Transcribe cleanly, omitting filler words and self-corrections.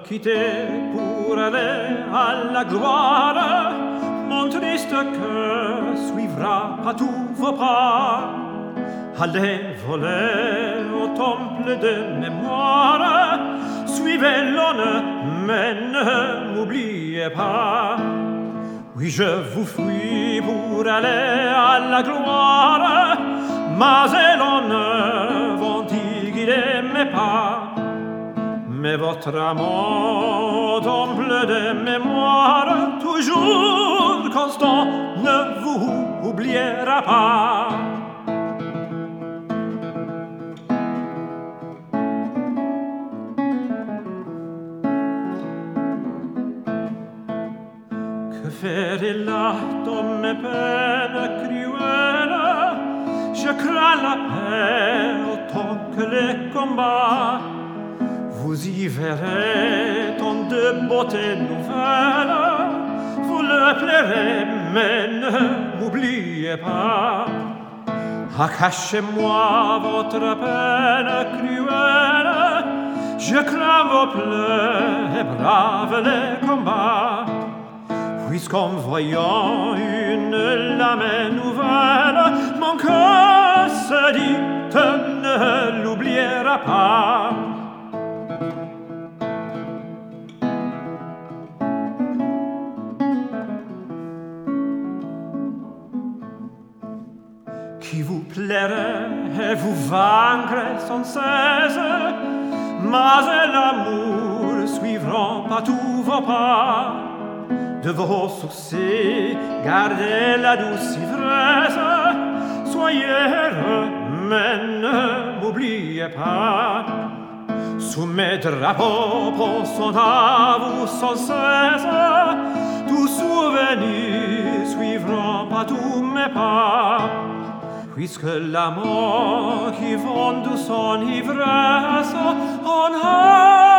quitter pour aller à la gloire. Mon triste cœur suivra pas tous vos pas. Allez voler au temple de mémoire. Suivez l'honneur, mais ne m'oubliez pas. Oui, je vous fuis pour aller à la gloire, mais l'honneur vont y guider mes pas. Mais votre amour au temple de mémoire, toujours constant, ne vous oubliera pas. Que faire là dans mes peines cruelles? Je crains la paix autant que les combats. Vous y verrez tant de beautés nouvelles. Vous le plairez, mais ne m'oubliez pas. Cachez-moi votre peine cruelle. Je crains vos pleurs et brave les combats. Puisqu'en voyant une lame nouvelle, mon cœur se dit, ne l'oubliera pas. Qui vous plairait et vous vaincrait sans cesse, mais l'amour suivra pas tous vos pas. De vos sourcils, gardez la douce ivresse. Soyez heureux, mais ne m'oubliez pas. Sous mes drapeaux, pensant à vous sans cesse. Tous souvenirs suivront pas tous mes pas. Puisque l'amour qui vend son ivresse en